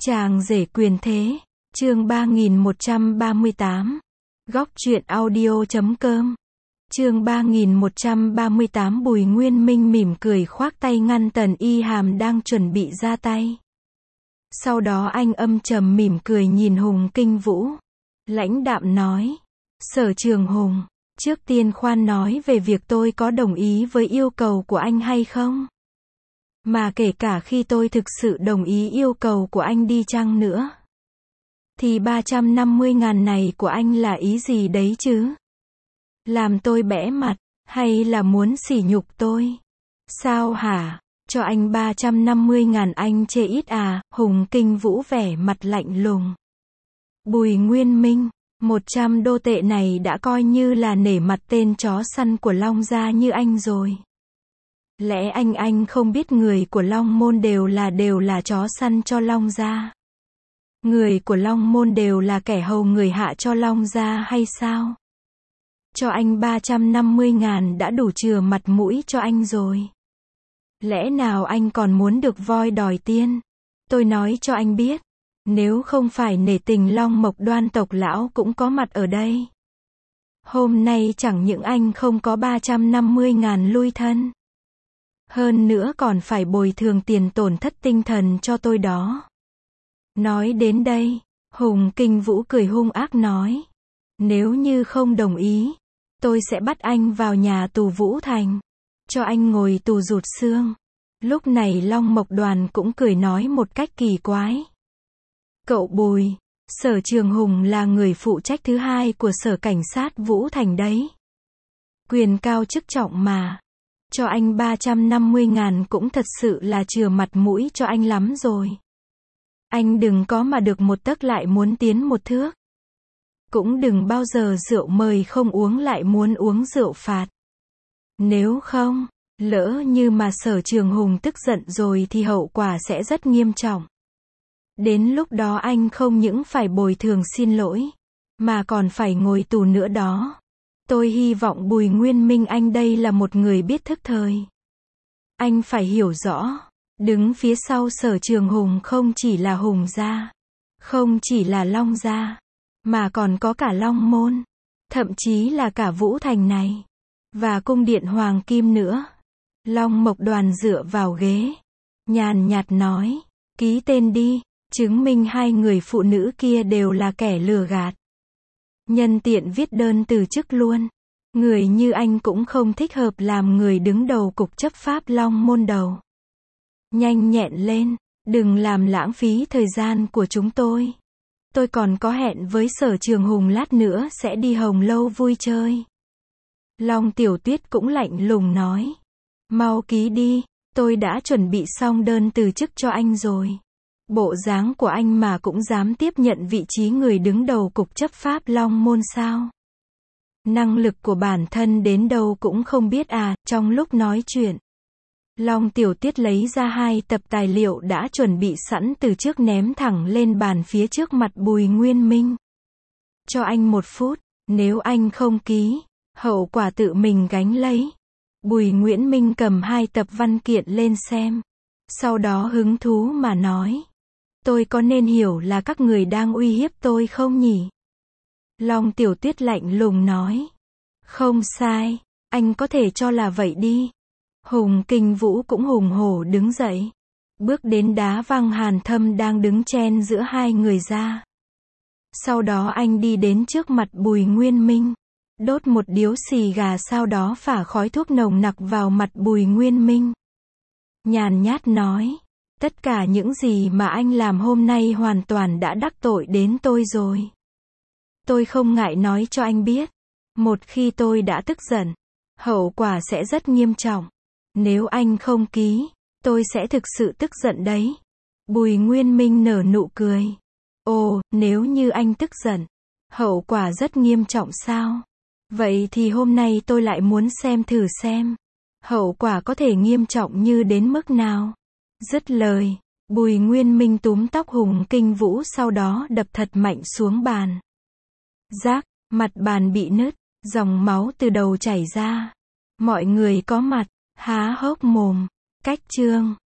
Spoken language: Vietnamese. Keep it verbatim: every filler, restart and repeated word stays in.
Chàng rể quyền thế, chương ba nghìn một trăm ba mươi tám. Góc truyện audio chấm com. Chương ba nghìn một trăm ba mươi tám. Bùi Nguyên Minh mỉm cười khoác tay ngăn Tần Y Hàm đang chuẩn bị ra tay. Sau đó anh âm trầm mỉm cười nhìn Hùng Kinh Vũ. Lãnh đạm nói, Sở Trường Hùng, trước tiên khoan nói về việc tôi có đồng ý với yêu cầu của anh hay không? Mà kể cả khi tôi thực sự đồng ý yêu cầu của anh đi chăng nữa, thì ba trăm năm mươi ngàn này của anh là ý gì đấy chứ? Làm tôi bẽ mặt, hay là muốn sỉ nhục tôi? Sao hả? Cho anh ba trăm năm mươi ngàn anh chê ít à? Hùng Kinh Vũ vẻ mặt lạnh lùng. Bùi Nguyên Minh, một trăm đô tệ này đã coi như là nể mặt tên chó săn của Long gia như anh rồi. Lẽ anh anh không biết người của Long môn đều là đều là chó săn cho Long gia? Người của Long môn đều là kẻ hầu người hạ cho Long gia hay sao? Cho anh ba trăm năm mươi ngàn đã đủ chừa mặt mũi cho anh rồi. Lẽ nào anh còn muốn được voi đòi tiên? Tôi nói cho anh biết, nếu không phải nể tình Long Mộc Đoan tộc lão cũng có mặt ở đây, hôm nay chẳng những anh không có ba trăm năm mươi ngàn lui thân, hơn nữa còn phải bồi thường tiền tổn thất tinh thần cho tôi đó. Nói đến đây, Hùng Kinh Vũ cười hung ác nói, nếu như không đồng ý, tôi sẽ bắt anh vào nhà tù Vũ Thành, cho anh ngồi tù rụt xương. Lúc này Long Mộc Đoàn cũng cười nói một cách kỳ quái. Cậu Bùi, Sở Trường Hùng là người phụ trách thứ hai của Sở Cảnh sát Vũ Thành đấy. Quyền cao chức trọng mà. Cho anh ba trăm năm mươi ngàn cũng thật sự là chừa mặt mũi cho anh lắm rồi. Anh đừng có mà được một tấc lại muốn tiến một thước. Cũng đừng bao giờ rượu mời không uống lại muốn uống rượu phạt. Nếu không, lỡ như mà Sở Trường Hùng tức giận rồi thì hậu quả sẽ rất nghiêm trọng. Đến lúc đó anh không những phải bồi thường xin lỗi, mà còn phải ngồi tù nữa đó. Tôi hy vọng Bùi Nguyên Minh anh đây là một người biết thức thời. Anh phải hiểu rõ, đứng phía sau Sở Trường Hùng không chỉ là Hùng gia, không chỉ là Long gia, mà còn có cả Long môn, thậm chí là cả Vũ Thành này, và cung điện Hoàng Kim nữa. Long Mộc Đoàn dựa vào ghế, nhàn nhạt nói, ký tên đi, chứng minh hai người phụ nữ kia đều là kẻ lừa gạt. Nhân tiện viết đơn từ chức luôn. Người như anh cũng không thích hợp làm người đứng đầu cục chấp pháp Long môn đầu. Nhanh nhẹn lên, đừng làm lãng phí thời gian của chúng tôi. Tôi còn có hẹn với Sở Trường Hùng lát nữa sẽ đi Hồng Lâu vui chơi. Long Tiểu Tuyết cũng lạnh lùng nói, mau ký đi, tôi đã chuẩn bị xong đơn từ chức cho anh rồi. Bộ dáng của anh mà cũng dám tiếp nhận vị trí người đứng đầu cục chấp pháp Long môn sao? Năng lực của bản thân đến đâu cũng không biết à. Trong lúc nói chuyện, Long Tiểu Tuyết lấy ra hai tập tài liệu đã chuẩn bị sẵn từ trước ném thẳng lên bàn phía trước mặt Bùi Nguyên Minh. Cho anh một phút, nếu anh không ký, hậu quả tự mình gánh lấy. Bùi Nguyễn Minh cầm hai tập văn kiện lên xem, sau đó hứng thú mà nói, tôi có nên hiểu là các người đang uy hiếp tôi không nhỉ? Long Tiểu Tuyết lạnh lùng nói, không sai, anh có thể cho là vậy đi. Hùng Kinh Vũ cũng hùng hổ đứng dậy, bước đến đá văng Hàn Thâm đang đứng chen giữa hai người ra. Sau đó anh đi đến trước mặt Bùi Nguyên Minh, đốt một điếu xì gà, sau đó phả khói thuốc nồng nặc vào mặt Bùi Nguyên Minh. Nhàn nhát nói, tất cả những gì mà anh làm hôm nay hoàn toàn đã đắc tội đến tôi rồi. Tôi không ngại nói cho anh biết, một khi tôi đã tức giận, hậu quả sẽ rất nghiêm trọng. Nếu anh không ký, tôi sẽ thực sự tức giận đấy. Bùi Nguyên Minh nở nụ cười. Ồ, nếu như anh tức giận, hậu quả rất nghiêm trọng sao? Vậy thì hôm nay tôi lại muốn xem thử xem, hậu quả có thể nghiêm trọng như đến mức nào. Dứt lời, Bùi Nguyên Minh túm tóc Hùng Kinh Vũ, sau đó đập thật mạnh xuống bàn. Rác, mặt bàn bị nứt, dòng máu từ đầu chảy ra. Mọi người có mặt há hốc mồm. Cách chương